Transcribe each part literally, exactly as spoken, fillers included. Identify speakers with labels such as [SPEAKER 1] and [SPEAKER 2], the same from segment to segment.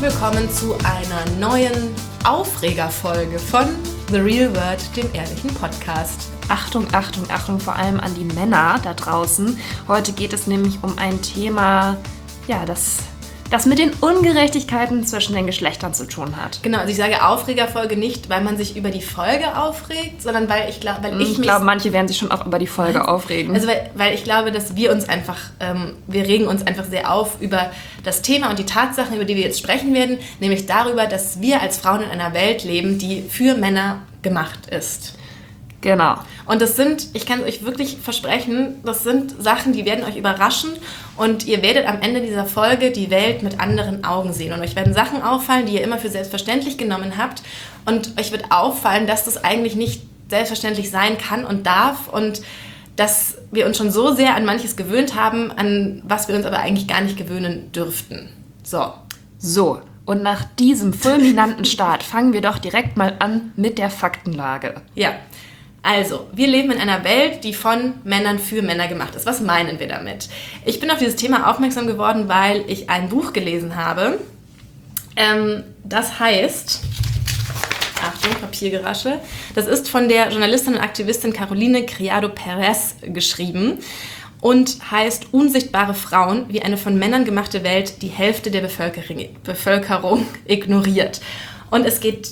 [SPEAKER 1] willkommen zu einer neuen Aufregerfolge von The Real World, dem ehrlichen Podcast.
[SPEAKER 2] Achtung, Achtung, Achtung, vor allem an die Männer da draußen. Heute geht es nämlich um ein Thema, ja, das, das mit den Ungerechtigkeiten zwischen den Geschlechtern zu tun hat.
[SPEAKER 1] Genau, also ich sage Aufregerfolge nicht, weil man sich über die Folge aufregt, sondern weil ich, glaub, weil ich
[SPEAKER 2] Ich glaube, manche werden sich schon auch über die Folge aufregen.
[SPEAKER 1] Also weil, weil ich glaube, dass wir uns einfach, ähm, wir regen uns einfach sehr auf über das Thema und die Tatsachen, über die wir jetzt sprechen werden, nämlich darüber, dass wir als Frauen in einer Welt leben, die für Männer gemacht ist.
[SPEAKER 2] Genau.
[SPEAKER 1] Und das sind, ich kann es euch wirklich versprechen, das sind Sachen, die werden euch überraschen und ihr werdet am Ende dieser Folge die Welt mit anderen Augen sehen. Und euch werden Sachen auffallen, die ihr immer für selbstverständlich genommen habt und euch wird auffallen, dass das eigentlich nicht selbstverständlich sein kann und darf und dass wir uns schon so sehr an manches gewöhnt haben, an was wir uns aber eigentlich gar nicht gewöhnen dürften. So.
[SPEAKER 2] So, und nach diesem fulminanten Start fangen wir doch direkt mal an mit der Faktenlage.
[SPEAKER 1] Ja. Also, wir leben in einer Welt, die von Männern für Männer gemacht ist. Was meinen wir damit? Ich bin auf dieses Thema aufmerksam geworden, weil ich ein Buch gelesen habe. Ähm, das heißt, Achtung, Papiergerasche, das ist von der Journalistin und Aktivistin Caroline Criado Perez geschrieben und heißt Unsichtbare Frauen, wie eine von Männern gemachte Welt die Hälfte der Bevölkerung, Bevölkerung ignoriert. Und es geht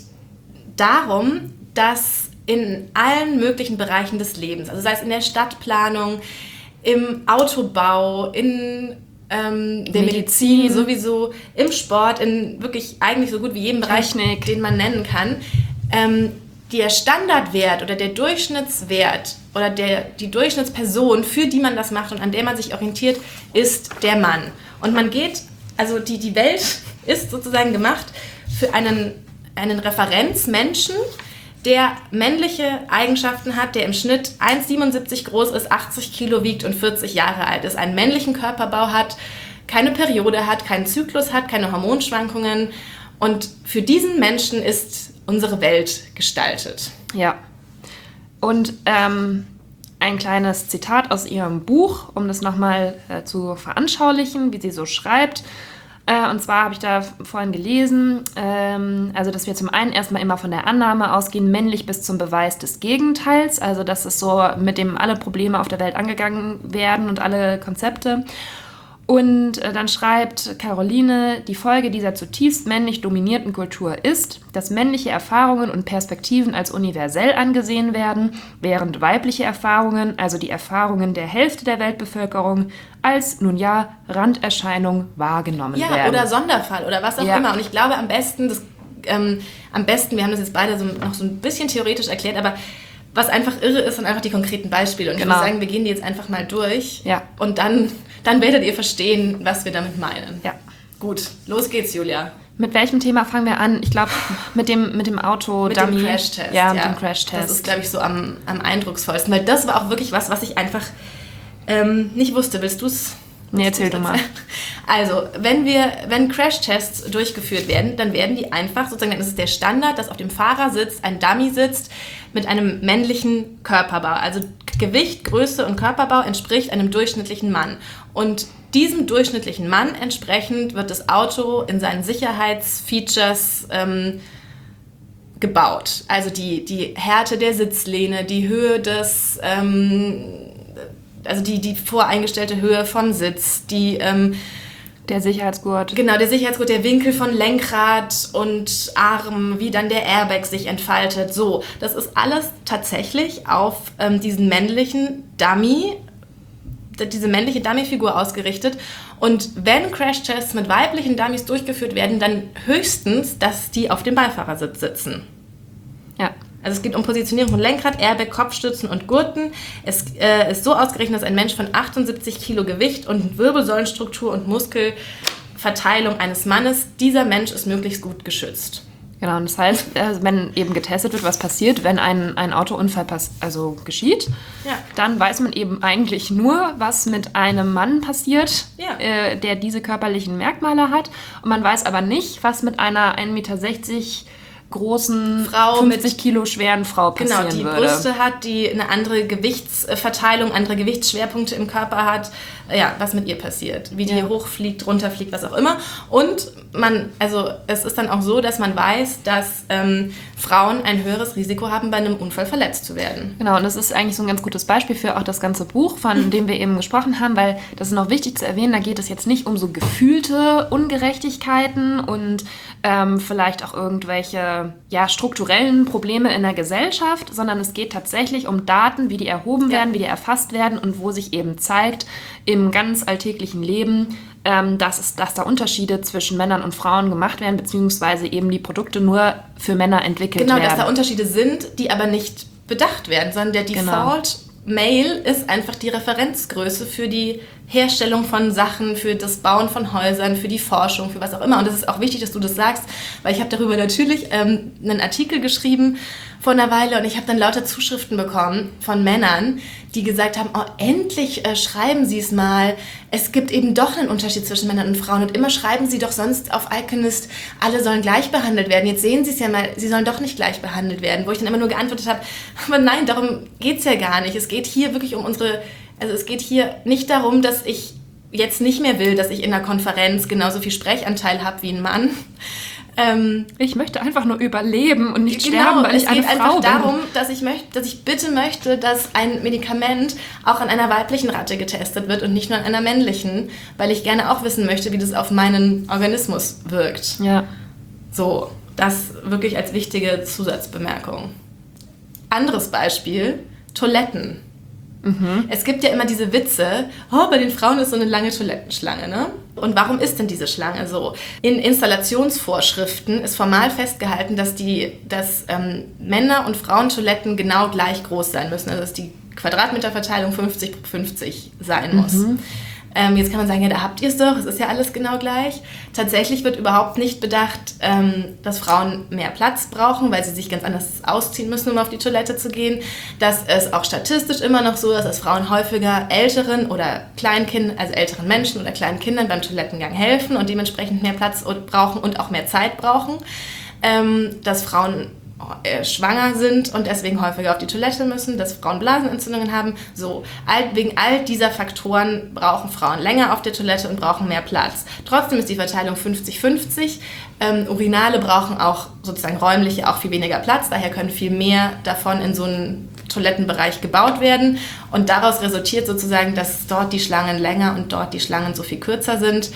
[SPEAKER 1] darum, dass in allen möglichen Bereichen des Lebens, also sei es in der Stadtplanung, im Autobau, in ähm, der Medizin. Medizin sowieso, im Sport, in wirklich eigentlich so gut wie jedem Bereich,
[SPEAKER 2] Technik,
[SPEAKER 1] den man nennen kann, ähm, der Standardwert oder der Durchschnittswert oder der, die Durchschnittsperson, für die man das macht und an der man sich orientiert, ist der Mann. Und man geht, also die, die Welt ist sozusagen gemacht für einen, einen Referenzmenschen, der männliche Eigenschaften hat, der im Schnitt eins Komma siebenundsiebzig groß ist, achtzig Kilo wiegt und vierzig Jahre alt ist, einen männlichen Körperbau hat, keine Periode hat, keinen Zyklus hat, keine Hormonschwankungen. Und für diesen Menschen ist unsere Welt gestaltet.
[SPEAKER 2] Ja. Und ähm, ein kleines Zitat aus ihrem Buch, um das nochmal äh, zu veranschaulichen, wie sie so schreibt. Und zwar habe ich da vorhin gelesen, ähm, also dass wir zum einen erstmal immer von der Annahme ausgehen, männlich bis zum Beweis des Gegenteils, also dass es so, mit dem alle Probleme auf der Welt angegangen werden und alle Konzepte. Und äh, dann schreibt Caroline, die Folge dieser zutiefst männlich dominierten Kultur ist, dass männliche Erfahrungen und Perspektiven als universell angesehen werden, während weibliche Erfahrungen, also die Erfahrungen der Hälfte der Weltbevölkerung, als, nun ja, Randerscheinung wahrgenommen
[SPEAKER 1] ja,
[SPEAKER 2] werden.
[SPEAKER 1] Ja, oder Sonderfall oder was auch
[SPEAKER 2] ja.
[SPEAKER 1] immer. Und ich glaube am besten, das, ähm, am besten, wir haben das jetzt beide so, noch so ein bisschen theoretisch erklärt, aber was einfach irre ist, sind einfach die konkreten Beispiele. Und genau. Ich würde sagen, wir gehen die jetzt einfach mal durch
[SPEAKER 2] ja.
[SPEAKER 1] und dann, dann werdet ihr verstehen, was wir damit meinen.
[SPEAKER 2] Ja.
[SPEAKER 1] Gut, los geht's, Julia.
[SPEAKER 2] Mit welchem Thema fangen wir an? Ich glaube, mit dem, mit dem Auto-Dummy.
[SPEAKER 1] Mit dem Crash-Test.
[SPEAKER 2] Ja, mit
[SPEAKER 1] ja.
[SPEAKER 2] dem Crash-Test.
[SPEAKER 1] Das ist, glaube ich, so am, am eindrucksvollsten, weil das war auch wirklich was, was ich einfach ähm, nicht wusste. Willst du es?
[SPEAKER 2] Nee, erzähl du mal.
[SPEAKER 1] Also, wenn wir, wenn Crash-Tests durchgeführt werden, dann werden die einfach, sozusagen, dann ist es der Standard, dass auf dem Fahrersitz ein Dummy sitzt mit einem männlichen Körperbau. Also Gewicht, Größe und Körperbau entspricht einem durchschnittlichen Mann. Und diesem durchschnittlichen Mann entsprechend wird das Auto in seinen Sicherheitsfeatures ähm, gebaut. Also die, die Härte der Sitzlehne, die Höhe des... Ähm, also die, die voreingestellte Höhe vom Sitz, die... Ähm,
[SPEAKER 2] der Sicherheitsgurt.
[SPEAKER 1] Genau, der Sicherheitsgurt, der Winkel von Lenkrad und Arm, wie dann der Airbag sich entfaltet. So, das ist alles tatsächlich auf ähm, diesen männlichen Dummy, diese männliche Dummy-Figur ausgerichtet. Und wenn Crashtests mit weiblichen Dummies durchgeführt werden, dann höchstens, dass die auf dem Beifahrersitz sitzen.
[SPEAKER 2] Ja.
[SPEAKER 1] Also es geht um Positionierung von Lenkrad, Airbag, Kopfstützen und Gurten. Es äh, ist so ausgerechnet, dass ein Mensch von achtundsiebzig Kilo Gewicht und Wirbelsäulenstruktur und Muskelverteilung eines Mannes, dieser Mensch ist möglichst gut geschützt.
[SPEAKER 2] Genau, und das heißt, wenn eben getestet wird, was passiert, wenn ein, ein Autounfall pass- also geschieht,
[SPEAKER 1] ja.
[SPEAKER 2] dann weiß man eben eigentlich nur, was mit einem Mann passiert,
[SPEAKER 1] ja.
[SPEAKER 2] äh, der diese körperlichen Merkmale hat. Und man weiß aber nicht, was mit einer ein Meter sechzig großen,
[SPEAKER 1] Frau
[SPEAKER 2] fünfzig
[SPEAKER 1] mit,
[SPEAKER 2] Kilo schweren Frau passieren
[SPEAKER 1] genau, die
[SPEAKER 2] würde.
[SPEAKER 1] Brüste hat, die eine andere Gewichtsverteilung, andere Gewichtsschwerpunkte im Körper hat, ja, was mit ihr passiert, wie die
[SPEAKER 2] Ja.
[SPEAKER 1] hochfliegt, runterfliegt, was auch immer. Und man, also es ist dann auch so, dass man weiß, dass ähm, Frauen ein höheres Risiko haben, bei einem Unfall verletzt zu werden.
[SPEAKER 2] Genau, und das ist eigentlich so ein ganz gutes Beispiel für auch das ganze Buch, von dem wir eben gesprochen haben, weil das ist noch wichtig zu erwähnen, da geht es jetzt nicht um so gefühlte Ungerechtigkeiten und ähm, vielleicht auch irgendwelche ja, strukturellen Probleme in der Gesellschaft, sondern es geht tatsächlich um Daten, wie die erhoben
[SPEAKER 1] Ja.
[SPEAKER 2] werden, wie die erfasst werden und wo sich eben zeigt im ganz alltäglichen Leben, ähm, dass, es, dass da Unterschiede zwischen Männern und Frauen gemacht werden, beziehungsweise eben die Produkte nur für Männer entwickelt
[SPEAKER 1] Genau,
[SPEAKER 2] werden.
[SPEAKER 1] dass da Unterschiede sind, die aber nicht bedacht werden, sondern der Default Male ist einfach die Referenzgröße für die Herstellung von Sachen, für das Bauen von Häusern, für die Forschung, für was auch immer. Und es ist auch wichtig, dass du das sagst, weil ich habe darüber natürlich ähm, einen Artikel geschrieben vor einer Weile und ich habe dann lauter Zuschriften bekommen von Männern, die gesagt haben, oh, endlich äh, schreiben Sie es mal. Es gibt eben doch einen Unterschied zwischen Männern und Frauen und immer schreiben Sie doch sonst auf Alchemist, alle sollen gleich behandelt werden. Jetzt sehen Sie es ja mal, sie sollen doch nicht gleich behandelt werden. Wo ich dann immer nur geantwortet habe, aber nein, darum geht es ja gar nicht. Es geht hier wirklich um unsere, also es geht hier nicht darum, dass ich jetzt nicht mehr will, dass ich in einer Konferenz genauso viel Sprechanteil habe wie ein Mann. Ähm,
[SPEAKER 2] Ich möchte einfach nur überleben und nicht
[SPEAKER 1] genau,
[SPEAKER 2] sterben, weil
[SPEAKER 1] es
[SPEAKER 2] ich eine
[SPEAKER 1] geht
[SPEAKER 2] Frau
[SPEAKER 1] einfach
[SPEAKER 2] bin.
[SPEAKER 1] darum, dass ich, möchte, dass ich bitte möchte, dass ein Medikament auch an einer weiblichen Ratte getestet wird und nicht nur an einer männlichen, weil ich gerne auch wissen möchte, wie das auf meinen Organismus wirkt.
[SPEAKER 2] Ja.
[SPEAKER 1] So, das wirklich als wichtige Zusatzbemerkung. Anderes Beispiel, Toiletten. Mhm. Es gibt ja immer diese Witze, oh, bei den Frauen ist so eine lange Toilettenschlange, ne? Und warum ist denn diese Schlange so? In Installationsvorschriften ist formal festgehalten, dass, die, dass ähm, Männer- und Frauentoiletten genau gleich groß sein müssen. Also dass die Quadratmeterverteilung fünfzig pro fünfzig sein muss. Mhm. Ähm, jetzt kann man sagen, ja, da habt ihr es doch, es ist ja alles genau gleich. Tatsächlich wird überhaupt nicht bedacht, ähm, dass Frauen mehr Platz brauchen, weil sie sich ganz anders ausziehen müssen, um auf die Toilette zu gehen. Dass es auch statistisch immer noch so ist, dass Frauen häufiger älteren oder Kleinkindern, also älteren Menschen oder kleinen Kindern beim Toilettengang helfen und dementsprechend mehr Platz brauchen und auch mehr Zeit brauchen. Ähm, dass Frauen schwanger sind und deswegen häufiger auf die Toilette müssen, dass Frauen Blasenentzündungen haben. So, all, wegen all dieser Faktoren brauchen Frauen länger auf der Toilette und brauchen mehr Platz. Trotzdem ist die Verteilung fünfzig fünfzig. Ähm, Urinale brauchen auch sozusagen räumliche auch viel weniger Platz, daher können viel mehr davon in so einen Toilettenbereich gebaut werden und daraus resultiert sozusagen, dass dort die Schlangen länger und dort die Schlangen so viel kürzer sind.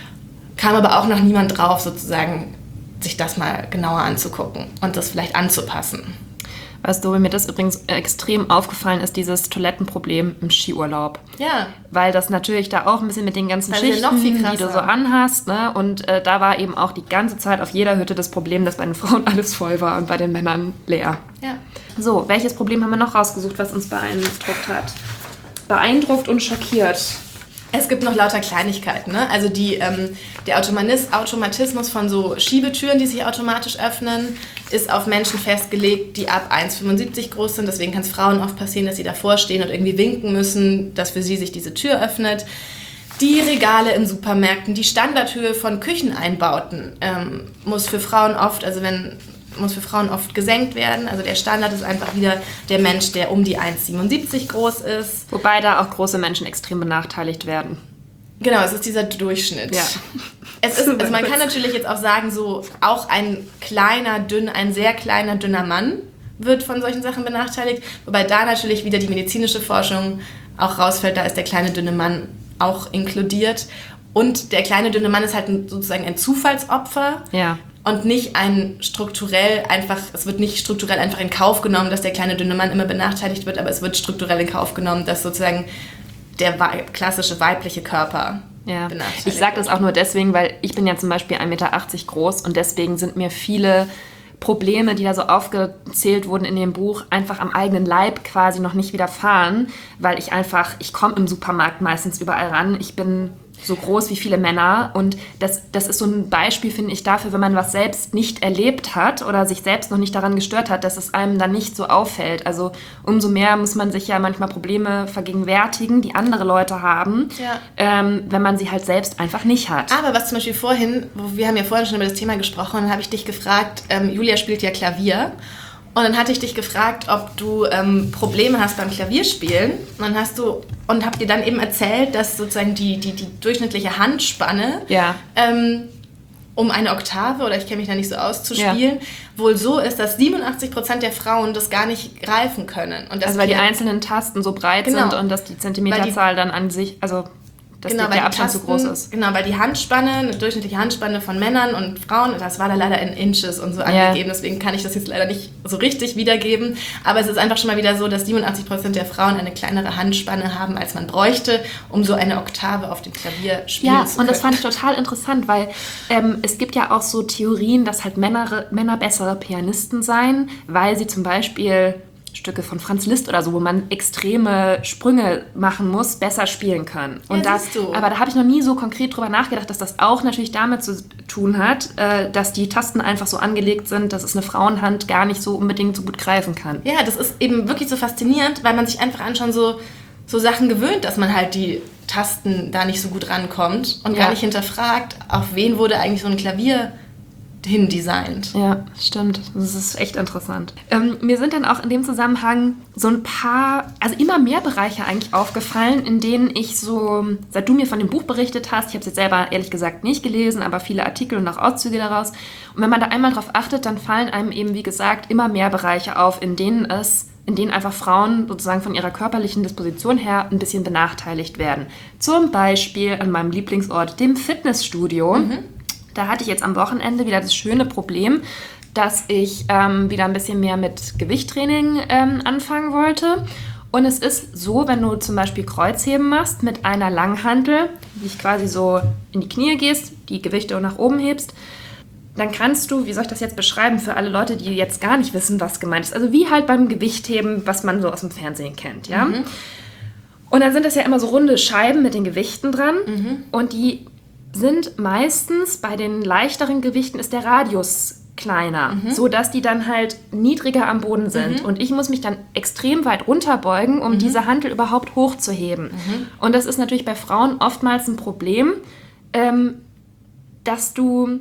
[SPEAKER 1] Kam aber auch noch niemand drauf, sozusagen sich das mal genauer anzugucken und das vielleicht anzupassen.
[SPEAKER 2] Weißt du, mir das übrigens extrem aufgefallen ist, dieses Toilettenproblem im Skiurlaub.
[SPEAKER 1] Ja.
[SPEAKER 2] Weil das natürlich da auch ein bisschen mit den ganzen
[SPEAKER 1] Also
[SPEAKER 2] Schichten,
[SPEAKER 1] noch viel
[SPEAKER 2] die
[SPEAKER 1] krasser.
[SPEAKER 2] du so anhast, ne? Und äh, da war eben auch die ganze Zeit auf jeder Hütte das Problem, dass bei den Frauen alles voll war und bei den Männern leer.
[SPEAKER 1] Ja.
[SPEAKER 2] So, welches Problem haben wir noch rausgesucht, was uns beeindruckt hat? Beeindruckt und schockiert.
[SPEAKER 1] Es gibt noch lauter Kleinigkeiten, ne? Also die, ähm, der Automanis- Automatismus von so Schiebetüren, die sich automatisch öffnen, ist auf Menschen festgelegt, die ab eins Komma fünfundsiebzig groß sind. Deswegen kann es Frauen oft passieren, dass sie davor stehen und irgendwie winken müssen, dass für sie sich diese Tür öffnet. Die Regale in Supermärkten, die Standardhöhe von Kücheneinbauten ähm, muss für Frauen oft, also wenn muss für Frauen oft gesenkt werden. Also der Standard ist einfach wieder der Mensch, der um die eins Komma siebenundsiebzig groß ist.
[SPEAKER 2] Wobei da auch große Menschen extrem benachteiligt werden.
[SPEAKER 1] Genau, es ist dieser Durchschnitt.
[SPEAKER 2] Ja.
[SPEAKER 1] Es ist, also man kann natürlich jetzt auch sagen, so auch ein kleiner, dünn, ein sehr kleiner, dünner Mann wird von solchen Sachen benachteiligt. Wobei da natürlich wieder die medizinische Forschung auch rausfällt, da ist der kleine, dünne Mann auch inkludiert. Und der kleine, dünne Mann ist halt ein, sozusagen ein Zufallsopfer.
[SPEAKER 2] Ja.
[SPEAKER 1] Und nicht ein strukturell einfach, es wird nicht strukturell einfach in Kauf genommen, dass der kleine dünne Mann immer benachteiligt wird, aber es wird strukturell in Kauf genommen, dass sozusagen der wei- klassische weibliche Körper
[SPEAKER 2] Ja.
[SPEAKER 1] benachteiligt
[SPEAKER 2] Ich sage
[SPEAKER 1] wird.
[SPEAKER 2] das auch nur deswegen, weil ich bin ja zum Beispiel ein Meter achtzig groß und deswegen sind mir viele Probleme, die da so aufgezählt wurden in dem Buch, einfach am eigenen Leib quasi noch nicht widerfahren, weil ich einfach, ich komme im Supermarkt meistens überall ran. Ich bin so groß wie viele Männer. Und das, das ist so ein Beispiel, finde ich, dafür, wenn man was selbst nicht erlebt hat oder sich selbst noch nicht daran gestört hat, dass es einem dann nicht so auffällt. Also umso mehr muss man sich ja manchmal Probleme vergegenwärtigen, die andere Leute haben,
[SPEAKER 1] ja.
[SPEAKER 2] ähm, wenn man sie halt selbst einfach nicht hat.
[SPEAKER 1] Aber was zum Beispiel vorhin, wir haben ja vorhin schon über das Thema gesprochen, dann habe ich dich gefragt, ähm, Julia spielt ja Klavier. Und dann hatte ich dich gefragt, ob du ähm, Probleme hast beim Klavierspielen. Und dann hast du und hab dir dann eben erzählt, dass sozusagen die, die, die durchschnittliche Handspanne
[SPEAKER 2] ja.
[SPEAKER 1] ähm, um eine Oktave, oder ich kenne mich da nicht so aus, zu spielen, ja. wohl so ist, dass siebenundachtzig Prozent der Frauen das gar nicht greifen können. Und
[SPEAKER 2] also weil die einzelnen Tasten so breit genau. sind und dass die Zentimeterzahl die, dann an sich, also dass
[SPEAKER 1] genau,
[SPEAKER 2] der Abstand
[SPEAKER 1] Tasten,
[SPEAKER 2] zu groß ist.
[SPEAKER 1] Genau, weil die Handspanne, eine durchschnittliche Handspanne von Männern und Frauen, das war da leider in Inches und so angegeben, yeah. deswegen kann ich das jetzt leider nicht so richtig wiedergeben, aber es ist einfach schon mal wieder so, dass siebenundachtzig Prozent der Frauen eine kleinere Handspanne haben, als man bräuchte, um so eine Oktave auf dem Klavier spielen
[SPEAKER 2] ja,
[SPEAKER 1] zu können.
[SPEAKER 2] Ja, und das fand ich total interessant, weil ähm, es gibt ja auch so Theorien, dass halt Männer, Männer bessere Pianisten seien, weil sie zum Beispiel Stücke von Franz Liszt oder so, wo man extreme Sprünge machen muss, besser spielen können. Und
[SPEAKER 1] ja,
[SPEAKER 2] das, aber da habe ich noch nie so konkret drüber nachgedacht, dass das auch natürlich damit zu tun hat, äh, dass die Tasten einfach so angelegt sind, dass es eine Frauenhand gar nicht so unbedingt so gut greifen kann.
[SPEAKER 1] Ja, das ist eben wirklich so faszinierend, weil man sich einfach an schon so, so Sachen gewöhnt, dass man halt die Tasten da nicht so gut rankommt und ja. gar nicht hinterfragt, auf wen wurde eigentlich so ein Klavier hindesignt.
[SPEAKER 2] Ja, stimmt. Das ist echt interessant. Ähm, mir sind dann auch in dem Zusammenhang so ein paar, also immer mehr Bereiche eigentlich aufgefallen, in denen ich so, seit du mir von dem Buch berichtet hast, ich habe es jetzt selber ehrlich gesagt nicht gelesen, aber viele Artikel und auch Auszüge daraus. Und wenn man da einmal drauf achtet, dann fallen einem eben, wie gesagt, immer mehr Bereiche auf, in denen es in denen einfach Frauen sozusagen von ihrer körperlichen Disposition her ein bisschen benachteiligt werden. Zum Beispiel an meinem Lieblingsort, dem Fitnessstudio. Mhm. Da hatte ich jetzt am Wochenende wieder das schöne Problem, dass ich ähm, wieder ein bisschen mehr mit Gewichttraining ähm, anfangen wollte. Und es ist so, wenn du zum Beispiel Kreuzheben machst mit einer Langhantel, dich quasi so in die Knie gehst, die Gewichte nach oben hebst, dann kannst du, wie soll ich das jetzt beschreiben für alle Leute, die jetzt gar nicht wissen, was gemeint ist. Also wie halt beim Gewichtheben, was man so aus dem Fernsehen kennt, ja. Mhm. Und dann sind das ja immer so runde Scheiben mit den Gewichten dran mhm. und die sind meistens bei den leichteren Gewichten ist der Radius kleiner, mhm. sodass die dann halt niedriger am Boden sind. Mhm. Und ich muss mich dann extrem weit runterbeugen, um mhm. diese Hantel überhaupt hochzuheben. Mhm. Und das ist natürlich bei Frauen oftmals ein Problem, ähm, dass du...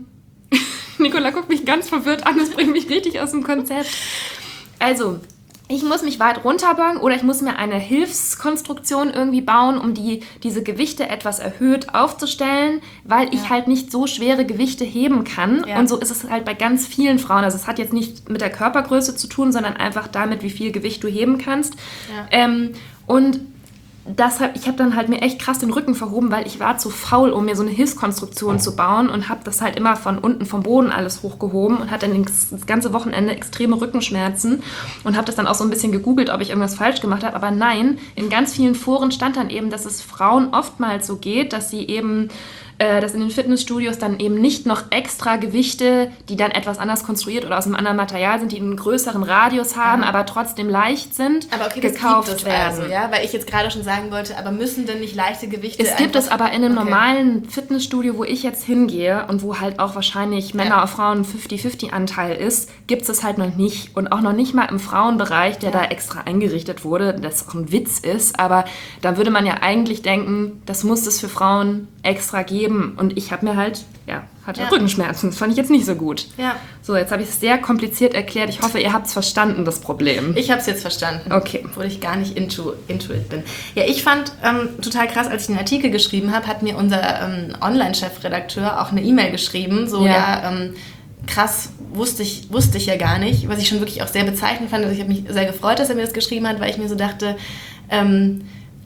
[SPEAKER 2] Nicola guckt mich ganz verwirrt an, das bringt mich richtig aus dem Konzept. Also... Ich muss mich weit runterbeugen oder ich muss mir eine Hilfskonstruktion irgendwie bauen, um die, diese Gewichte etwas erhöht aufzustellen, weil ja. ich halt nicht so schwere Gewichte heben kann. Ja. Und so ist es halt bei ganz vielen Frauen. Also es hat jetzt nicht mit der Körpergröße zu tun, sondern einfach damit, wie viel Gewicht du heben kannst. Ja. Ähm, und das hab, ich habe dann halt mir echt krass den Rücken verhoben, weil ich war zu faul, um mir so eine Hilfskonstruktion zu bauen und habe das halt immer von unten vom Boden alles hochgehoben und hatte dann das ganze Wochenende extreme Rückenschmerzen und habe das dann auch so ein bisschen gegoogelt, ob ich irgendwas falsch gemacht habe. Aber nein, in ganz vielen Foren stand dann eben, dass es Frauen oftmals so geht, dass sie eben äh, dass in den Fitnessstudios dann eben nicht noch extra Gewichte, die dann etwas anders konstruiert oder aus einem anderen Material sind, die einen größeren Radius haben, ja. aber trotzdem leicht sind,
[SPEAKER 1] aber okay,
[SPEAKER 2] gekauft
[SPEAKER 1] das gibt es
[SPEAKER 2] werden.
[SPEAKER 1] Also, ja? Weil ich jetzt gerade schon sagen wollte, aber müssen denn nicht leichte Gewichte...
[SPEAKER 2] Es gibt es aber in einem okay. normalen Fitnessstudio, wo ich jetzt hingehe und wo halt auch wahrscheinlich Männer ja. auf Frauen fünfzig fünfzig Anteil ist, gibt es das halt noch nicht. Und auch noch nicht mal im Frauenbereich, der ja. da extra eingerichtet wurde, das auch ein Witz ist. Aber da würde man ja eigentlich denken, das muss es für Frauen extra geben. Und ich habe mir halt, ja, hatte ja. Rückenschmerzen. Das fand ich jetzt nicht so gut.
[SPEAKER 1] Ja.
[SPEAKER 2] So, jetzt habe ich es sehr kompliziert erklärt. Ich hoffe, ihr habt es verstanden, das Problem.
[SPEAKER 1] Ich habe es jetzt verstanden.
[SPEAKER 2] Okay.
[SPEAKER 1] Obwohl ich gar nicht into, into it bin. Ja, ich fand ähm, total krass, als ich den Artikel geschrieben habe, hat mir unser ähm, Online-Chefredakteur auch eine E-Mail geschrieben. So, ja, ja ähm, krass, wusste ich, wusste ich ja gar nicht. Was ich schon wirklich auch sehr bezeichnend fand. Also ich habe mich sehr gefreut, dass er mir das geschrieben hat, weil ich mir so dachte, ähm,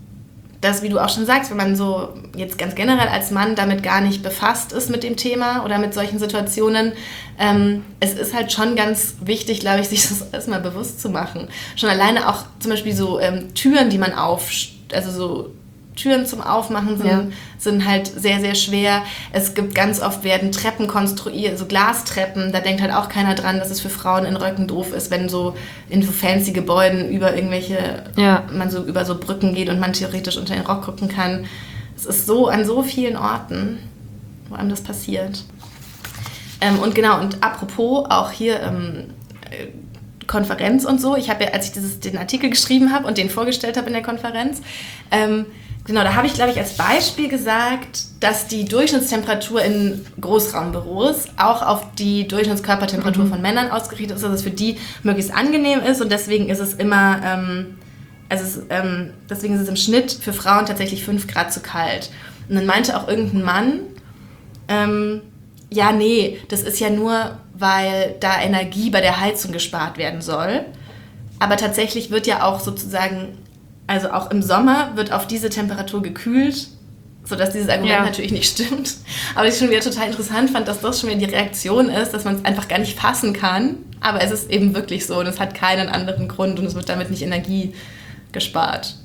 [SPEAKER 1] dass, wie du auch schon sagst, wenn man so jetzt ganz generell als Mann damit gar nicht befasst ist mit dem Thema oder mit solchen Situationen, ähm, es ist halt schon ganz wichtig, glaube ich, sich das erstmal bewusst zu machen. Schon alleine auch zum Beispiel so ähm, Türen, die man auf, also so Türen zum Aufmachen sind, ja. sind halt sehr, sehr schwer. Es gibt ganz oft, werden Treppen konstruiert, so Glastreppen, da denkt halt auch keiner dran, dass es für Frauen in Röcken doof ist, wenn so in so fancy Gebäuden über irgendwelche, ja. man so über so Brücken geht und man theoretisch unter den Rock gucken kann. Es ist so an so vielen Orten, wo einem das passiert. Ähm, und genau, und apropos auch hier ähm, Konferenz und so, ich habe ja, als ich dieses, den Artikel geschrieben habe und den vorgestellt habe in der Konferenz, ähm, genau, da habe ich, glaube ich, als Beispiel gesagt, dass die Durchschnittstemperatur in Großraumbüros auch auf die Durchschnittskörpertemperatur mhm. von Männern ausgerichtet ist, dass es für die möglichst angenehm ist und deswegen ist es immer, ähm, also es, ähm, deswegen ist es im Schnitt für Frauen tatsächlich fünf Grad zu kalt. Und dann meinte auch irgendein Mann, ähm, ja, nee, das ist ja nur, weil da Energie bei der Heizung gespart werden soll. Aber tatsächlich wird ja auch sozusagen, also auch im Sommer wird auf diese Temperatur gekühlt, sodass dieses Argument ja. natürlich nicht stimmt. Aber ich schon wieder total interessant fand, dass das schon wieder die Reaktion ist, dass man es einfach gar nicht fassen kann. Aber es ist eben wirklich so und es hat keinen anderen Grund und es wird damit nicht Energie gespart.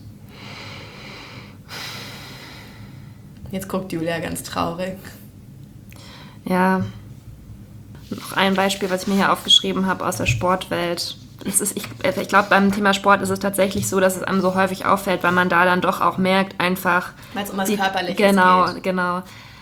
[SPEAKER 1] Jetzt guckt Julia ganz traurig.
[SPEAKER 2] Ja, noch ein Beispiel, was ich mir hier aufgeschrieben habe aus der Sportwelt. Es ist, ich ich glaube, beim Thema Sport ist es tatsächlich so, dass es einem so häufig auffällt, weil man da dann doch auch merkt, einfach...
[SPEAKER 1] Weil es um was Körperliches
[SPEAKER 2] genau,
[SPEAKER 1] geht.
[SPEAKER 2] Genau,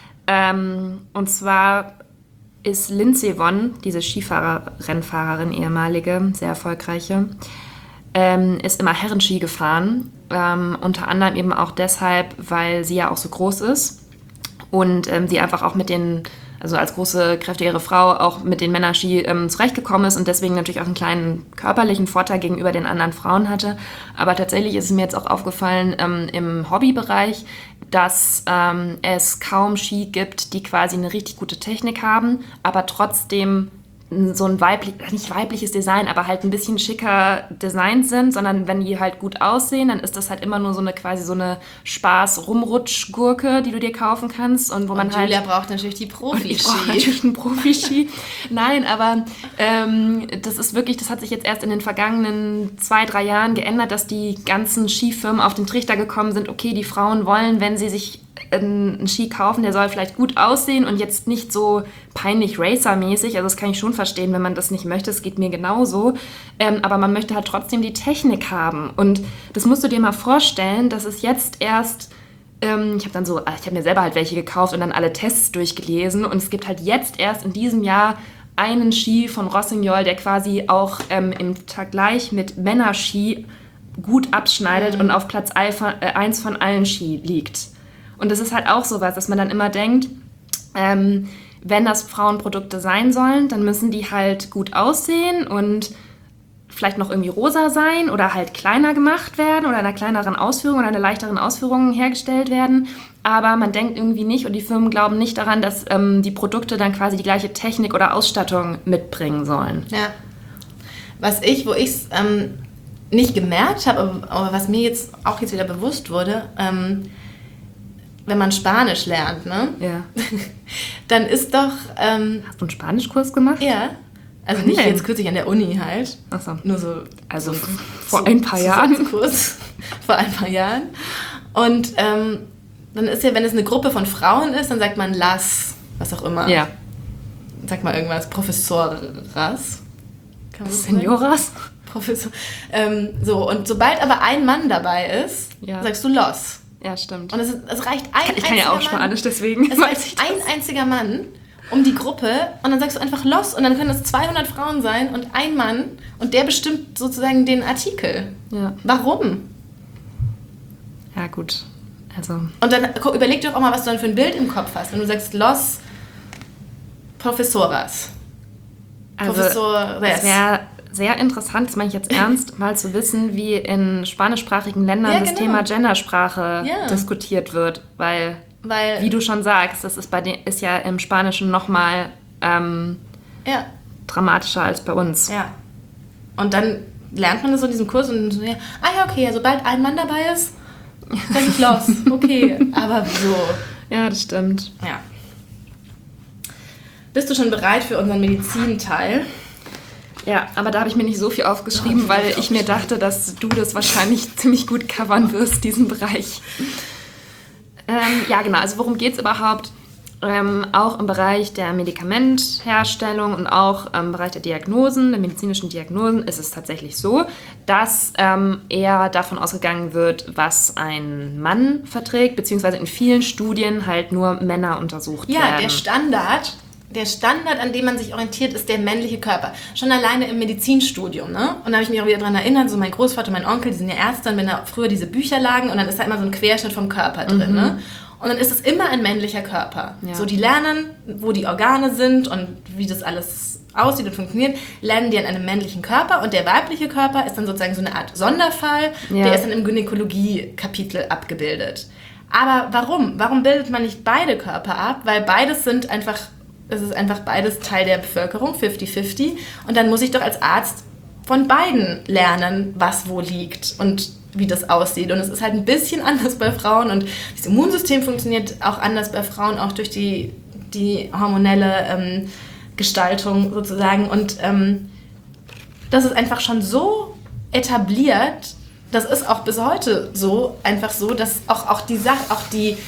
[SPEAKER 2] ähm, und zwar ist Lindsey Vonn, diese Skifahrer-Rennfahrerin, ehemalige, sehr erfolgreiche, ähm, ist immer Herrenski gefahren. Ähm, unter anderem eben auch deshalb, weil sie ja auch so groß ist und ähm, sie einfach auch mit den... also als große, kräftigere Frau auch mit den Männerski ähm, zurechtgekommen ist und deswegen natürlich auch einen kleinen körperlichen Vorteil gegenüber den anderen Frauen hatte. Aber tatsächlich ist es mir jetzt auch aufgefallen ähm, im Hobbybereich, dass ähm, es kaum Ski gibt, die quasi eine richtig gute Technik haben, aber trotzdem so ein weiblich, nicht weibliches Design, aber halt ein bisschen schicker designt sind, sondern wenn die halt gut aussehen, dann ist das halt immer nur so eine quasi so eine Spaß-Rumrutsch-Gurke, die du dir kaufen kannst und wo
[SPEAKER 1] und
[SPEAKER 2] man halt...
[SPEAKER 1] Julia braucht natürlich die Profi-Ski.
[SPEAKER 2] Ich brauche natürlich einen Profi-Ski. Nein, aber ähm, das ist wirklich, das hat sich jetzt erst in den vergangenen zwei, drei Jahren geändert, dass die ganzen Skifirmen auf den Trichter gekommen sind, okay, die Frauen wollen, wenn sie sich einen Ski kaufen, der soll vielleicht gut aussehen und jetzt nicht so peinlich Racer-mäßig, also das kann ich schon verstehen, wenn man das nicht möchte, es geht mir genauso, ähm, aber man möchte halt trotzdem die Technik haben und das musst du dir mal vorstellen, dass es jetzt erst, ähm, ich habe dann so, ich habe mir selber halt welche gekauft und dann alle Tests durchgelesen und es gibt halt jetzt erst in diesem Jahr einen Ski von Rossignol, der quasi auch ähm, im Vergleich mit Männerski gut abschneidet mhm. und auf Platz eins von allen Ski liegt. Und das ist halt auch sowas, dass man dann immer denkt, ähm, wenn das Frauenprodukte sein sollen, dann müssen die halt gut aussehen und vielleicht noch irgendwie rosa sein oder halt kleiner gemacht werden oder in einer kleineren Ausführung oder einer leichteren Ausführung hergestellt werden. Aber man denkt irgendwie nicht und die Firmen glauben nicht daran, dass ähm, die Produkte dann quasi die gleiche Technik oder Ausstattung mitbringen sollen.
[SPEAKER 1] Ja. Was ich, wo ich es ähm, nicht gemerkt habe, aber, aber was mir jetzt auch jetzt wieder bewusst wurde, ähm, wenn man Spanisch lernt, ne?
[SPEAKER 2] Ja.
[SPEAKER 1] Dann ist doch... Ähm,
[SPEAKER 2] Hast du einen Spanischkurs gemacht?
[SPEAKER 1] Ja. Also
[SPEAKER 2] Wann
[SPEAKER 1] nicht
[SPEAKER 2] denn?
[SPEAKER 1] jetzt kürzlich an der Uni halt.
[SPEAKER 2] Ach so.
[SPEAKER 1] Nur so...
[SPEAKER 2] Also
[SPEAKER 1] so,
[SPEAKER 2] vor
[SPEAKER 1] so,
[SPEAKER 2] ein paar Jahren.
[SPEAKER 1] Kurs vor ein paar Jahren. Und ähm, dann ist ja, wenn es eine Gruppe von Frauen ist, dann sagt man las, was auch immer.
[SPEAKER 2] Ja.
[SPEAKER 1] Sag mal irgendwas, Professoras. Kann man so
[SPEAKER 2] Senioras?
[SPEAKER 1] sagen? Professor. Ähm, so, und sobald aber ein Mann dabei ist,
[SPEAKER 2] Ja.
[SPEAKER 1] sagst du los.
[SPEAKER 2] Ja, stimmt.
[SPEAKER 1] Und es, ist, es reicht ein
[SPEAKER 2] ich kann ja auch
[SPEAKER 1] Mann,
[SPEAKER 2] Spanisch, deswegen
[SPEAKER 1] es reicht ein einziger Mann um die Gruppe und dann sagst du einfach los und dann können es zweihundert Frauen sein und ein Mann und der bestimmt sozusagen den Artikel.
[SPEAKER 2] Ja.
[SPEAKER 1] Warum?
[SPEAKER 2] Ja, gut. Also.
[SPEAKER 1] Und dann überleg dir doch auch mal, was du dann für ein Bild im Kopf hast, wenn du sagst los Professoras.
[SPEAKER 2] Also,
[SPEAKER 1] Professor
[SPEAKER 2] es wäre sehr interessant, das meine ich jetzt ernst, mal zu wissen, wie in spanischsprachigen Ländern
[SPEAKER 1] Ja,
[SPEAKER 2] das
[SPEAKER 1] genau.
[SPEAKER 2] Thema Gendersprache
[SPEAKER 1] Ja.
[SPEAKER 2] diskutiert wird, weil,
[SPEAKER 1] Weil,
[SPEAKER 2] wie du schon sagst, das ist, bei den, ist ja im Spanischen nochmal ähm,
[SPEAKER 1] ja,
[SPEAKER 2] dramatischer als bei uns.
[SPEAKER 1] ja. Und dann lernt man das so in diesem Kurs und so, ja, ah ja, okay, ja, sobald ein Mann dabei ist, sag ich los. Okay, aber wieso?
[SPEAKER 2] Ja, das stimmt.
[SPEAKER 1] Ja. Bist du schon bereit für unseren Medizinteil?
[SPEAKER 2] Ja, aber da habe ich mir nicht so viel aufgeschrieben,
[SPEAKER 1] Ja,
[SPEAKER 2] weil
[SPEAKER 1] ich
[SPEAKER 2] ich mir dachte, dass du das wahrscheinlich ziemlich gut covern wirst, diesen Bereich. Ähm, ja, genau. Also worum geht es überhaupt? Ähm, auch im Bereich der Medikamentherstellung und auch im Bereich der Diagnosen, der medizinischen Diagnosen, ist es tatsächlich so, dass ähm, eher davon ausgegangen wird, was ein Mann verträgt, beziehungsweise in vielen Studien halt nur Männer untersucht
[SPEAKER 1] ja,
[SPEAKER 2] werden.
[SPEAKER 1] Ja, der Standard, der Standard, an dem man sich orientiert, ist der männliche Körper. Schon alleine im Medizinstudium, ne? Und da habe ich mich auch wieder daran erinnert, so mein Großvater, mein Onkel, die sind ja Ärzte, und wenn da früher diese Bücher lagen, und dann ist da immer so ein Querschnitt vom Körper drin, mhm. ne? Und dann ist es immer ein männlicher Körper. Ja. So, die lernen, wo die Organe sind und wie das alles aussieht und funktioniert, lernen die an einem männlichen Körper, und der weibliche Körper ist dann sozusagen so eine Art Sonderfall, ja. der ist dann im Gynäkologie-Kapitel abgebildet. Aber warum? Warum bildet man nicht beide Körper ab? Weil beides sind einfach, es ist einfach beides Teil der Bevölkerung, fifty fifty, und dann muss ich doch als Arzt von beiden lernen, was wo liegt und wie das aussieht. Und es ist halt ein bisschen anders bei Frauen, und das Immunsystem funktioniert auch anders bei Frauen, auch durch die, die hormonelle ähm, Gestaltung sozusagen. Und ähm, das ist einfach schon so etabliert, das ist auch bis heute so, einfach so, dass auch, auch die Sache, auch die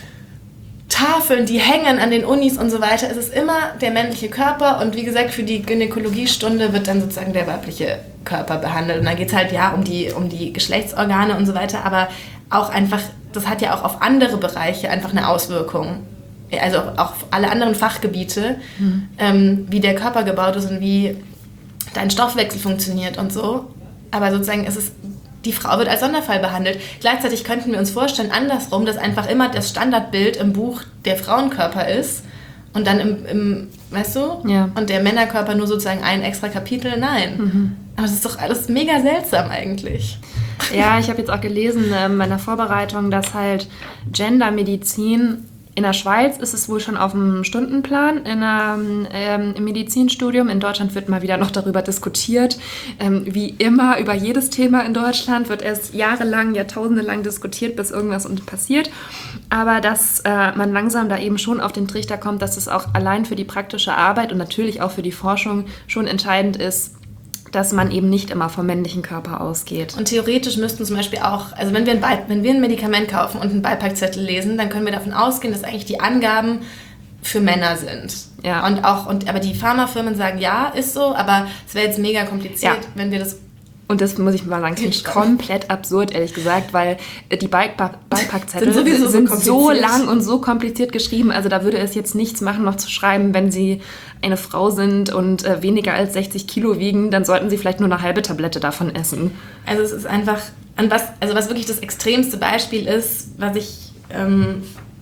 [SPEAKER 1] Tafeln, die hängen an den Unis und so weiter, es ist immer der männliche Körper, und wie gesagt, für die Gynäkologiestunde wird dann sozusagen der weibliche Körper behandelt. Und dann geht es halt ja um die, um die Geschlechtsorgane und so weiter, aber auch einfach, das hat ja auch auf andere Bereiche einfach eine Auswirkung. Also auch auf alle anderen Fachgebiete, mhm. ähm, wie der Körper gebaut ist und wie dein Stoffwechsel funktioniert und so. Aber sozusagen ist es, die Frau wird als Sonderfall behandelt. Gleichzeitig könnten wir uns vorstellen, andersrum, dass einfach immer das Standardbild im Buch der Frauenkörper ist und dann im, im weißt du?
[SPEAKER 2] Ja.
[SPEAKER 1] Und der Männerkörper nur sozusagen ein extra Kapitel. Nein. Mhm. Aber das ist doch alles mega seltsam eigentlich.
[SPEAKER 2] Ja, ich habe jetzt auch gelesen in meiner Vorbereitung, dass halt Gendermedizin in der Schweiz ist es wohl schon auf dem Stundenplan in einer, ähm, im Medizinstudium. In Deutschland wird mal wieder noch darüber diskutiert. Ähm, wie immer, über jedes Thema in Deutschland wird erst jahrelang, Jahrtausende lang diskutiert, bis irgendwas passiert. Aber dass äh, man langsam da eben schon auf den Trichter kommt, dass es auch allein für die praktische Arbeit und natürlich auch für die Forschung schon entscheidend ist, dass man eben nicht immer vom männlichen Körper ausgeht.
[SPEAKER 1] Und theoretisch müssten zum Beispiel auch, also wenn wir ein, Be- wenn wir ein Medikament kaufen und einen Beipackzettel lesen, dann können wir davon ausgehen, dass eigentlich die Angaben für Männer sind.
[SPEAKER 2] Ja.
[SPEAKER 1] Und auch, und, aber die Pharmafirmen sagen, ja, ist so, aber es wäre jetzt mega kompliziert, ja. wenn wir das...
[SPEAKER 2] Und das muss ich mal sagen, finde ich komplett absurd, ehrlich gesagt, weil die Beipackzettel sind, sind, sind so lang und so kompliziert geschrieben. Also da würde es jetzt nichts machen, noch zu schreiben, wenn sie eine Frau sind und äh, weniger als sechzig Kilo wiegen, dann sollten sie vielleicht nur eine halbe Tablette davon essen.
[SPEAKER 1] Also es ist einfach, an was, also was wirklich das extremste Beispiel ist, was ich... Ähm,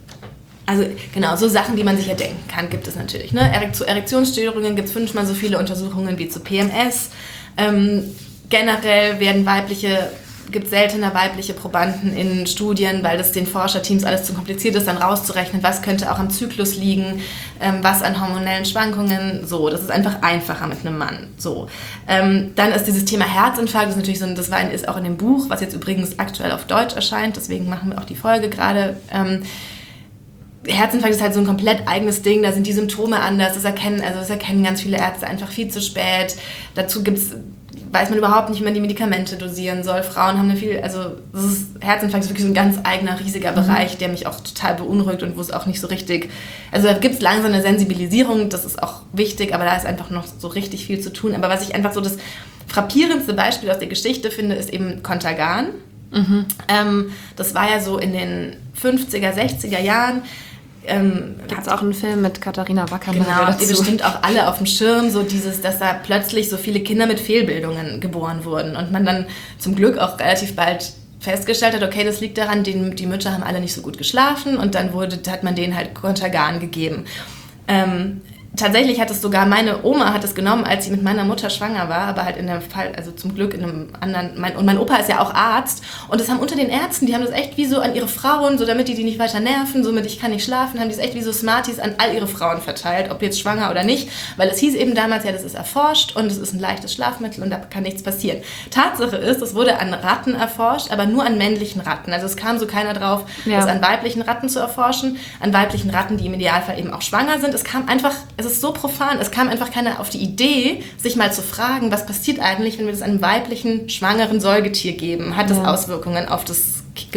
[SPEAKER 1] Also genau, so Sachen, die man sich ja denken kann, gibt es natürlich. Ne? Erek- zu Erektionsstörungen gibt es fünfmal so viele Untersuchungen wie zu P M S. Ähm, generell werden weibliche, gibt es seltener weibliche Probanden in Studien, weil das den Forscherteams alles zu kompliziert ist, dann rauszurechnen, was könnte auch am Zyklus liegen, ähm, was an hormonellen Schwankungen, so. Das ist einfach einfacher mit einem Mann, so. Ähm, dann ist dieses Thema Herzinfarkt, das ist natürlich so, das war, ist auch in dem Buch, was jetzt übrigens aktuell auf Deutsch erscheint, deswegen machen wir auch die Folge gerade, ähm, Herzinfarkt ist halt so ein komplett eigenes Ding, da sind die Symptome anders, das erkennen, also das erkennen ganz viele Ärzte einfach viel zu spät. Dazu gibt's, weiß man überhaupt nicht, wie man die Medikamente dosieren soll. Frauen haben eine viel, also das ist, Herzinfarkt ist wirklich so ein ganz eigener, riesiger mhm. Bereich, der mich auch total beunruhigt und wo es auch nicht so richtig, also da gibt es langsam eine Sensibilisierung, das ist auch wichtig, aber da ist einfach noch so richtig viel zu tun. Aber was ich einfach so das frappierendste Beispiel aus der Geschichte finde, ist eben Contergan. Mhm. Ähm, das war ja so in den fünfziger, sechziger Jahren. Ähm,
[SPEAKER 2] da gibt es auch einen Film mit Katharina Wackermann.
[SPEAKER 1] Genau, die bestimmt auch alle auf dem Schirm, so dieses, dass da plötzlich so viele Kinder mit Fehlbildungen geboren wurden und man dann zum Glück auch relativ bald festgestellt hat, okay, das liegt daran, die, die Mütter haben alle nicht so gut geschlafen und dann wurde, hat man denen halt Contergan gegeben. Ähm, Tatsächlich hat es sogar, meine Oma hat es genommen, als sie mit meiner Mutter schwanger war, aber halt in dem Fall, also zum Glück in einem anderen, mein, und mein Opa ist ja auch Arzt und das haben unter den Ärzten, die haben das echt wie so an ihre Frauen, so damit die die nicht weiter nerven, so mit ich kann nicht schlafen, haben die es echt wie so Smarties an all ihre Frauen verteilt, ob jetzt schwanger oder nicht, weil es hieß eben damals, ja, das ist erforscht und es ist ein leichtes Schlafmittel und da kann nichts passieren. Tatsache ist, es wurde an Ratten erforscht, aber nur an männlichen Ratten, also es kam so keiner drauf, ja. das an weiblichen Ratten zu erforschen, an weiblichen Ratten, die im Idealfall eben auch schwanger sind, es kam einfach, es ist so profan, es kam einfach keiner auf die Idee, sich mal zu fragen, was passiert eigentlich, wenn wir das einem weiblichen, schwangeren Säugetier geben? Hat das ja. Auswirkungen auf das Ge-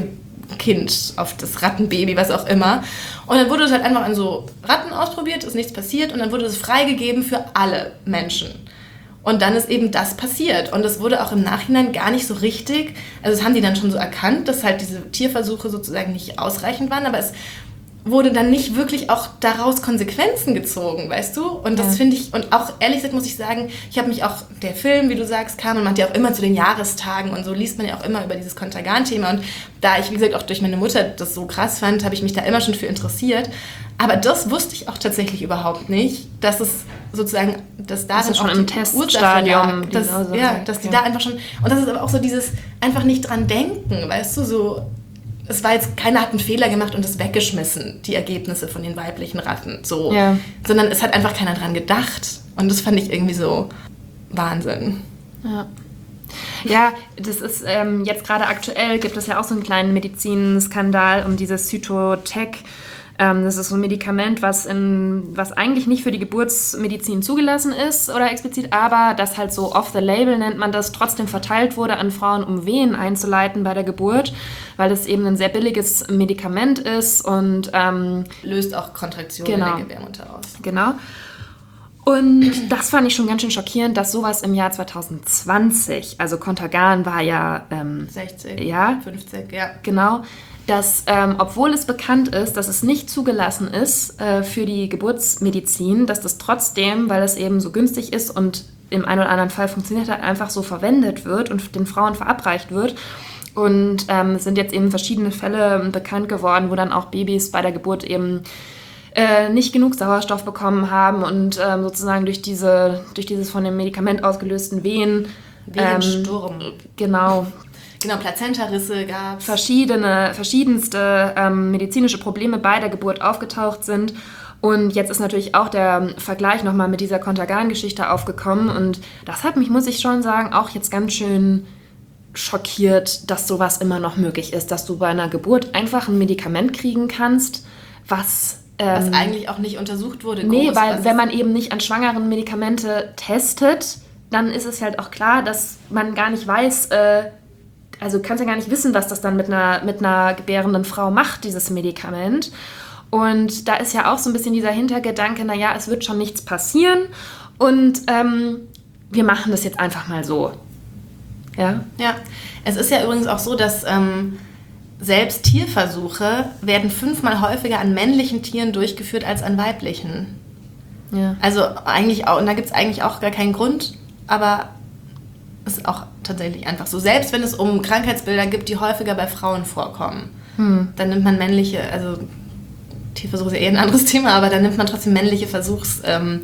[SPEAKER 1] Kind, auf das Rattenbaby, was auch immer. Und dann wurde es halt einfach an so Ratten ausprobiert, ist nichts passiert und dann wurde es freigegeben für alle Menschen. Und dann ist eben das passiert. Und es wurde auch im Nachhinein gar nicht so richtig, also das haben die dann schon so erkannt, dass halt diese Tierversuche sozusagen nicht ausreichend waren, aber es wurde dann nicht wirklich auch daraus Konsequenzen gezogen, weißt du? Und das ja. finde ich, und auch ehrlich gesagt muss ich sagen, ich habe mich auch, der Film, wie du sagst, kam und man hat ja auch immer zu den Jahrestagen und so liest man ja auch immer über dieses Kontergan-Thema und da ich, wie gesagt, auch durch meine Mutter das so krass fand, habe ich mich da immer schon für interessiert. Aber das wusste ich auch tatsächlich überhaupt nicht, dass es sozusagen, dass da
[SPEAKER 2] das
[SPEAKER 1] dann
[SPEAKER 2] schon
[SPEAKER 1] auch
[SPEAKER 2] im
[SPEAKER 1] die
[SPEAKER 2] Teststadium,
[SPEAKER 1] Ursache lag, dass, ja, dass die ja. da einfach schon, und das ist aber auch so dieses einfach nicht dran denken, weißt du, so, es war jetzt, keiner hat einen Fehler gemacht und es weggeschmissen, die Ergebnisse von den weiblichen Ratten, so,
[SPEAKER 2] ja.
[SPEAKER 1] sondern es hat einfach keiner dran gedacht und das fand ich irgendwie so Wahnsinn.
[SPEAKER 2] Ja. Ja, das ist ähm, jetzt gerade aktuell, gibt es ja auch so einen kleinen Medizinskandal um dieses Cytotec. Ähm, das ist so ein Medikament, was, in, was eigentlich nicht für die Geburtsmedizin zugelassen ist oder explizit, aber das halt so off-the-label nennt man das, trotzdem verteilt wurde an Frauen, um Wehen einzuleiten bei der Geburt, weil das eben ein sehr billiges Medikament ist und ähm,
[SPEAKER 1] löst auch Kontraktionen
[SPEAKER 2] genau.
[SPEAKER 1] in der Gebärmutter aus.
[SPEAKER 2] Genau. Und das fand ich schon ganz schön schockierend, dass sowas im Jahr zwanzig zwanzig, also Contergan war ja... Ähm,
[SPEAKER 1] sechzig,
[SPEAKER 2] ja,
[SPEAKER 1] fünfzig, ja.
[SPEAKER 2] Genau, dass ähm, obwohl es bekannt ist, dass es nicht zugelassen ist äh, für die Geburtsmedizin, dass das trotzdem, weil es eben so günstig ist und im einen oder anderen Fall funktioniert hat, einfach so verwendet wird und den Frauen verabreicht wird. Und ähm, es sind jetzt eben verschiedene Fälle bekannt geworden, wo dann auch Babys bei der Geburt eben äh, nicht genug Sauerstoff bekommen haben und ähm, sozusagen durch diese durch dieses von dem Medikament ausgelösten Wehen
[SPEAKER 1] Wehensturm.
[SPEAKER 2] Ähm, genau.
[SPEAKER 1] Genau, Plazentarisse gab es.
[SPEAKER 2] Verschiedene, verschiedenste ähm, medizinische Probleme bei der Geburt aufgetaucht sind. Und jetzt ist natürlich auch der Vergleich nochmal mit dieser Contergan-Geschichte aufgekommen. Und das hat mich, muss ich schon sagen, auch jetzt ganz schön schockiert, dass sowas immer noch möglich ist. Dass du bei einer Geburt einfach ein Medikament kriegen kannst, was... Ähm,
[SPEAKER 1] was eigentlich auch nicht untersucht wurde.
[SPEAKER 2] Nee,
[SPEAKER 1] groß,
[SPEAKER 2] weil wenn man eben nicht an Schwangeren Medikamente testet, dann ist es halt auch klar, dass man gar nicht weiß... Äh, Also du kannst ja gar nicht wissen, was das dann mit einer, mit einer gebärenden Frau macht, dieses Medikament. Und da ist ja auch so ein bisschen dieser Hintergedanke, naja, es wird schon nichts passieren und ähm, wir machen das jetzt einfach mal so. Ja?
[SPEAKER 1] Ja, es ist ja übrigens auch so, dass ähm, selbst Tierversuche werden fünfmal häufiger an männlichen Tieren durchgeführt als an weiblichen.
[SPEAKER 2] Ja.
[SPEAKER 1] Also eigentlich auch, und da gibt es eigentlich auch gar keinen Grund, aber... ist auch tatsächlich einfach so. Selbst wenn es um Krankheitsbilder gibt, die häufiger bei Frauen vorkommen, hm. dann nimmt man männliche, also Tierversuche ist ja eher ein anderes Thema, aber dann nimmt man trotzdem männliche Versuchstiere.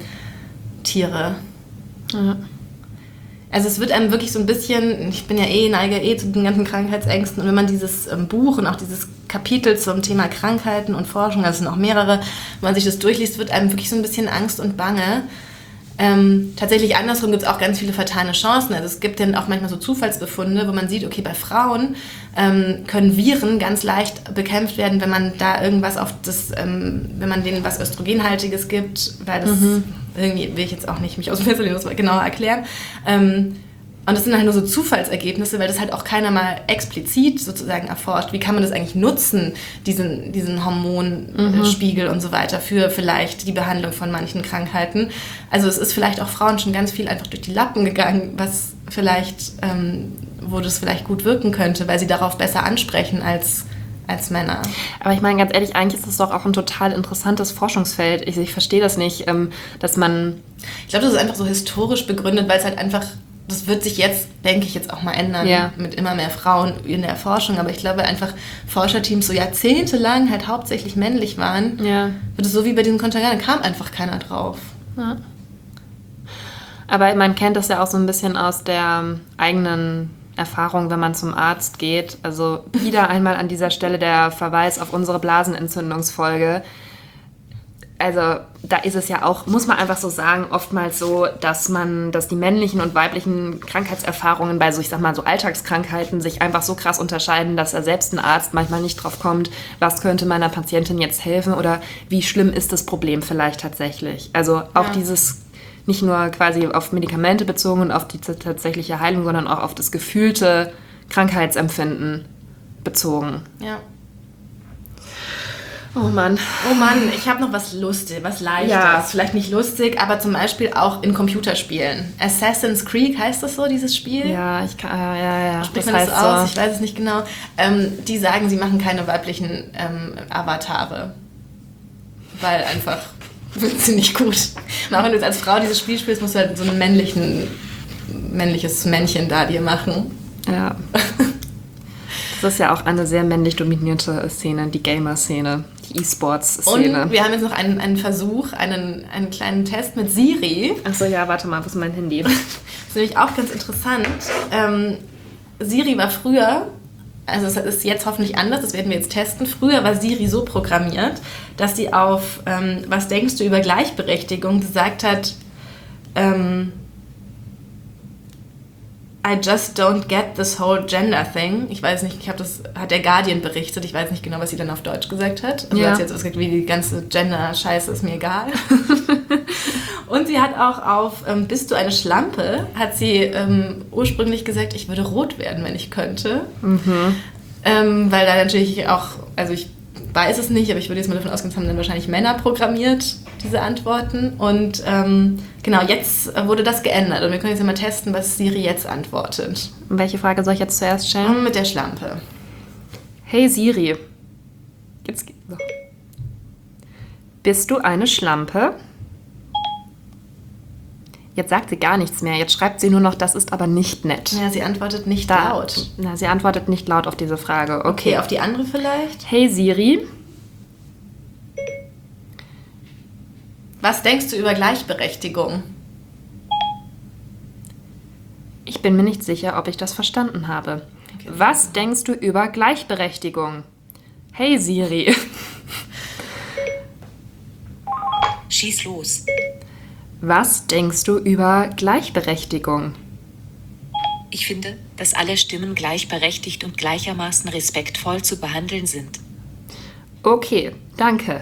[SPEAKER 2] Ja.
[SPEAKER 1] Also es wird einem wirklich so ein bisschen, ich bin ja eh, neige eh zu den ganzen Krankheitsängsten und wenn man dieses ähm, Buch und auch dieses Kapitel zum Thema Krankheiten und Forschung, also es sind auch mehrere, wenn man sich das durchliest, wird einem wirklich so ein bisschen Angst und Bange. Ähm, tatsächlich andersrum gibt es auch ganz viele vertane Chancen. Also es gibt dann auch manchmal so Zufallsbefunde, wo man sieht, okay, bei Frauen ähm, können Viren ganz leicht bekämpft werden, wenn man da irgendwas auf das, ähm, wenn man denen was Östrogenhaltiges gibt, weil das mhm. irgendwie, will ich jetzt auch nicht mich aus dem Fenster lehnen, das genauer erklären. Ähm, Und das sind halt nur so Zufallsergebnisse, weil das halt auch keiner mal explizit sozusagen erforscht. Wie kann man das eigentlich nutzen, diesen, diesen Hormonspiegel mhm. und so weiter, für vielleicht die Behandlung von manchen Krankheiten. Also es ist vielleicht auch Frauen schon ganz viel einfach durch die Lappen gegangen, was vielleicht, ähm, wo das vielleicht gut wirken könnte, weil sie darauf besser ansprechen als... als Männer.
[SPEAKER 2] Aber ich meine, ganz ehrlich, eigentlich ist das doch auch ein total interessantes Forschungsfeld. Ich, ich verstehe das nicht, ähm, dass man...
[SPEAKER 1] Ich glaube, das ist einfach so historisch begründet, weil es halt einfach... Das wird sich jetzt, denke ich, jetzt auch mal ändern, ja. mit immer mehr Frauen in der Forschung. Aber ich glaube einfach, Forscherteams so jahrzehntelang halt hauptsächlich männlich waren,
[SPEAKER 2] ja.
[SPEAKER 1] wird es so wie bei diesem Kontergan, kam einfach keiner drauf.
[SPEAKER 2] Ja. Aber man kennt das ja auch so ein bisschen aus der eigenen Erfahrung, wenn man zum Arzt geht. Also wieder einmal an dieser Stelle der Verweis auf unsere Blasenentzündungsfolge. Also da ist es ja auch, muss man einfach so sagen, oftmals so, dass man, dass die männlichen und weiblichen Krankheitserfahrungen bei so, ich sag mal, so Alltagskrankheiten sich einfach so krass unterscheiden, dass da selbst ein Arzt manchmal nicht drauf kommt, was könnte meiner Patientin jetzt helfen oder wie schlimm ist das Problem vielleicht tatsächlich. Also auch ja. dieses, nicht nur quasi auf Medikamente bezogen und auf die tatsächliche Heilung, sondern auch auf das gefühlte Krankheitsempfinden bezogen.
[SPEAKER 1] Ja.
[SPEAKER 2] Oh Mann.
[SPEAKER 1] Oh Mann, ich habe noch was lustig, was Leichtes.
[SPEAKER 2] Ja.
[SPEAKER 1] Vielleicht nicht lustig, aber zum Beispiel auch in Computerspielen. Assassin's Creed heißt das so, dieses Spiel?
[SPEAKER 2] Ja, ich kann, ja, ja, ja.
[SPEAKER 1] Spricht
[SPEAKER 2] das
[SPEAKER 1] man das
[SPEAKER 2] heißt
[SPEAKER 1] aus?
[SPEAKER 2] so.
[SPEAKER 1] Ich weiß es nicht genau. Ähm, die sagen, sie machen keine weiblichen ähm, Avatare. Weil einfach sind sie nicht gut. Und auch wenn du jetzt als Frau dieses Spiel spielst, musst du halt so ein männlichen, männliches Männchen da dir machen.
[SPEAKER 2] Ja. Das ist ja auch eine sehr männlich dominierte Szene, die Gamer-Szene, die E-Sports-Szene.
[SPEAKER 1] Und wir haben jetzt noch einen, einen Versuch, einen, einen kleinen Test mit Siri.
[SPEAKER 2] Achso, ja, warte mal, wo ist mein Handy?
[SPEAKER 1] Das ist nämlich auch ganz interessant. Ähm, Siri war früher, also es ist jetzt hoffentlich anders, das werden wir jetzt testen. Früher war Siri so programmiert, dass sie auf ähm, was denkst du über Gleichberechtigung gesagt hat, ähm, I just don't get this whole gender thing. Ich weiß nicht, ich habe das, hat der Guardian berichtet, ich weiß nicht genau, was sie dann auf Deutsch gesagt hat. Also
[SPEAKER 2] ja.
[SPEAKER 1] hat sie jetzt was gesagt, wie die ganze Gender-Scheiße ist mir egal. Und sie hat auch auf ähm, Bist du eine Schlampe, hat sie ähm, ursprünglich gesagt, ich würde rot werden, wenn ich könnte.
[SPEAKER 2] Mhm.
[SPEAKER 1] Ähm, weil da natürlich auch, also ich weiß es nicht, aber ich würde jetzt mal davon ausgehen, es haben dann wahrscheinlich Männer programmiert, diese Antworten. Und ähm, genau, jetzt wurde das geändert und wir können jetzt mal testen, was Siri jetzt antwortet.
[SPEAKER 2] Und welche Frage soll ich jetzt zuerst stellen?
[SPEAKER 1] Mit der Schlampe.
[SPEAKER 2] Hey Siri, jetzt so. Bist du eine Schlampe? Jetzt sagt sie gar nichts mehr. Jetzt schreibt sie nur noch, das ist aber nicht nett.
[SPEAKER 1] Ja, sie antwortet nicht
[SPEAKER 2] Da,
[SPEAKER 1] laut.
[SPEAKER 2] Na, sie antwortet nicht laut auf diese Frage. Okay,
[SPEAKER 1] Okay, auf die andere vielleicht?
[SPEAKER 2] Hey Siri,
[SPEAKER 1] Was denkst du über Gleichberechtigung?
[SPEAKER 2] ich bin mir nicht sicher, ob ich das verstanden habe. Was denkst du über Gleichberechtigung? Hey Siri,
[SPEAKER 3] Schieß los.
[SPEAKER 2] was denkst du über Gleichberechtigung?
[SPEAKER 3] Ich finde, dass alle Stimmen gleichberechtigt und gleichermaßen respektvoll zu behandeln sind.
[SPEAKER 2] Okay, danke.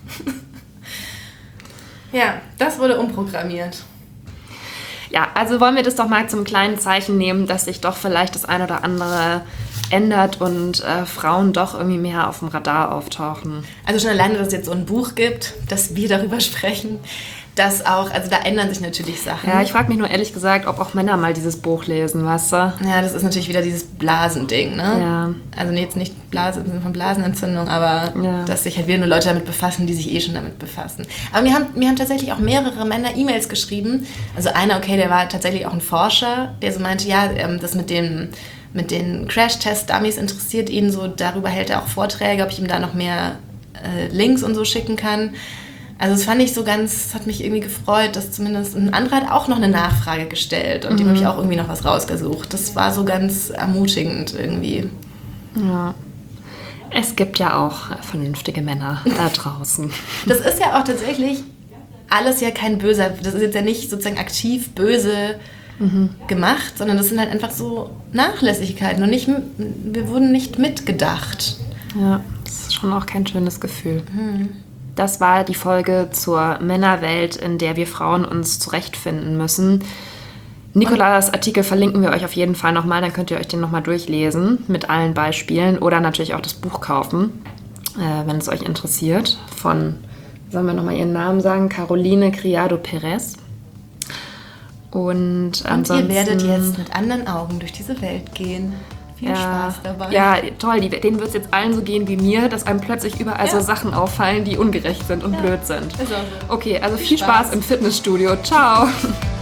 [SPEAKER 1] Ja, das wurde umprogrammiert.
[SPEAKER 2] Ja, also wollen wir das doch mal zum kleinen Zeichen nehmen, dass sich doch vielleicht das ein oder andere ändert und äh, Frauen doch irgendwie mehr auf dem Radar auftauchen.
[SPEAKER 1] Also schon alleine, dass es jetzt so ein Buch gibt, dass wir darüber sprechen, dass auch, also da ändern sich natürlich Sachen.
[SPEAKER 2] Ja, ich frage mich nur ehrlich gesagt, ob auch Männer mal dieses Buch lesen, weißt du?
[SPEAKER 1] Ja, das ist natürlich wieder dieses Blasending, ne?
[SPEAKER 2] Ja.
[SPEAKER 1] Also nee, jetzt nicht Blase im Sinne von Blasenentzündung, aber
[SPEAKER 2] Ja.
[SPEAKER 1] dass sich halt wieder nur Leute damit befassen, die sich eh schon damit befassen. Aber mir haben, mir haben tatsächlich auch mehrere Männer E-Mails geschrieben. Also einer, okay, der war tatsächlich auch ein Forscher, der so meinte, ja, ähm, das mit dem mit den Crash-Test-Dummies interessiert ihn so, darüber hält er auch Vorträge, ob ich ihm da noch mehr äh, Links und so schicken kann. Also das fand ich so ganz, das hat mich irgendwie gefreut, dass zumindest ein anderer hat auch noch eine Nachfrage gestellt und mhm. dem habe ich auch irgendwie noch was rausgesucht. Das war so ganz ermutigend irgendwie.
[SPEAKER 2] Ja. Es gibt ja auch vernünftige Männer da draußen.
[SPEAKER 1] Das ist ja auch tatsächlich alles ja kein böser, das ist jetzt ja nicht sozusagen aktiv böse mhm. gemacht, sondern das sind halt einfach so Nachlässigkeiten und nicht, wir wurden nicht mitgedacht.
[SPEAKER 2] Ja, das ist schon auch kein schönes Gefühl. Mhm. Das war die Folge zur Männerwelt, in der wir Frauen uns zurechtfinden müssen. Nikolas Artikel verlinken wir euch auf jeden Fall nochmal, dann könnt ihr euch den nochmal durchlesen mit allen Beispielen oder natürlich auch das Buch kaufen, äh, wenn es euch interessiert. Von, sollen wir nochmal ihren Namen sagen, Caroline Criado Perez. Und,
[SPEAKER 1] Und ihr werdet jetzt mit anderen Augen durch diese Welt gehen. Viel
[SPEAKER 2] ja,
[SPEAKER 1] Spaß dabei.
[SPEAKER 2] Ja, toll. Die, denen wird es jetzt allen so gehen wie mir, dass einem plötzlich überall
[SPEAKER 1] Ja.
[SPEAKER 2] so Sachen auffallen, die ungerecht sind und
[SPEAKER 1] Ja.
[SPEAKER 2] blöd sind.
[SPEAKER 1] Ist auch so.
[SPEAKER 2] Okay, also
[SPEAKER 1] Viel
[SPEAKER 2] viel Spaß
[SPEAKER 1] Spaß
[SPEAKER 2] im Fitnessstudio. Ciao.